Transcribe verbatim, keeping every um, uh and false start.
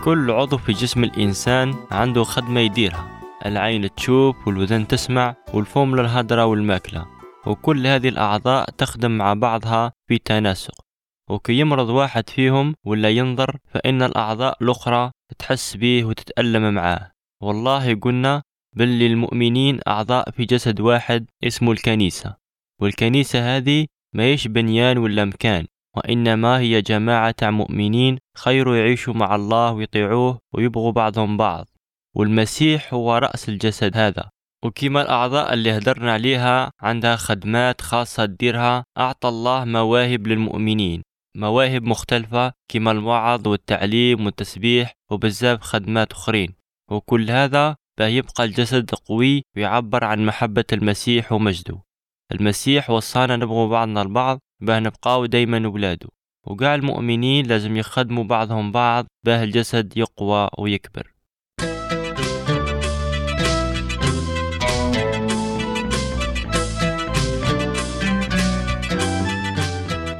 كل عضو في جسم الإنسان عنده خدمة يديرها، العين تشوف والودن تسمع والفم للهدرة والماكلة، وكل هذه الأعضاء تخدم مع بعضها في تناسق. وكي يمرض واحد فيهم ولا ينظر فإن الأعضاء الأخرى تحس به وتتألم معاه. والله قلنا باللي المؤمنين أعضاء في جسد واحد اسمه الكنيسة، والكنيسة هذه ما هيش بنيان ولا مكان، وإنما هي جماعة مؤمنين خير يعيشوا مع الله ويطيعوه ويبغوا بعضهم بعض، والمسيح هو رأس الجسد هذا. وكما الأعضاء اللي هدرنا عليها عندها خدمات خاصة تديرها، أعطى الله مواهب للمؤمنين، مواهب مختلفة كما الوعظ والتعليم والتسبيح وبالذات خدمات أخرين، وكل هذا بيبقى الجسد قوي ويعبر عن محبة المسيح ومجده. المسيح وصانا نبغوا بعضنا البعض باه نبقاو دايما ولاده، وقال المؤمنين لازم يخدموا بعضهم بعض باه الجسد يقوى ويكبر.